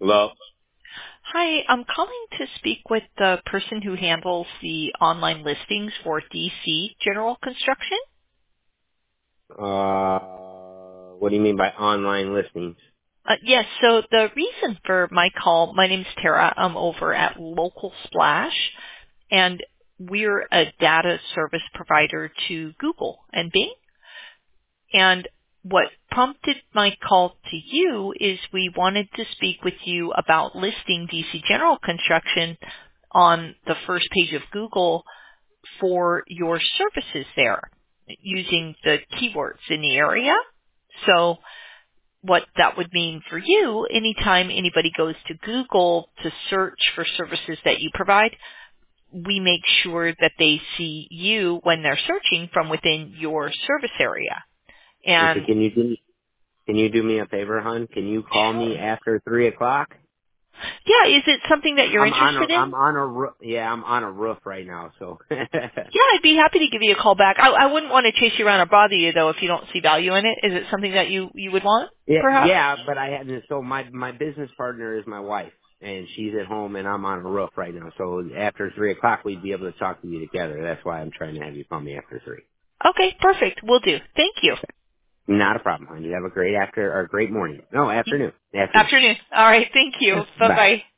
Hello? Hi, I'm calling to speak with the person who handles the online listings for DC General Construction. What do you mean by online listings? Yes, so the reason for my call, my name's Tara. I'm over at Local Splash, and we're a data service provider to Google and Bing. And what prompted my call to you is we wanted to speak with you about listing DC General Construction on the first page of Google for your services there using the keywords in the area. So what that would mean for you, anytime anybody goes to Google to search for services that you provide, we make sure that they see you when they're searching from within your service area. Okay, And can you do me a favor, hon? Can you call me sure. after 3 o'clock? Yeah, is it something that you're interested in? I'm on a roof. Yeah, I'm on a roof right now. So. Yeah, I'd be happy to give you a call back. I wouldn't want to chase you around or bother you though if you don't see value in it. Is it something that you would want, Yeah, perhaps? yeah, but I hadn't. So my business partner is my wife, and she's at home, and I'm on a roof right now. So after 3 o'clock, we'd be able to talk to you together. That's why I'm trying to have you call me after 3. Okay, perfect. Will do. Thank you. Not a problem, hon. You have a great great morning. No, afternoon. Afternoon. Afternoon. All right. Thank you. Bye. Bye-bye.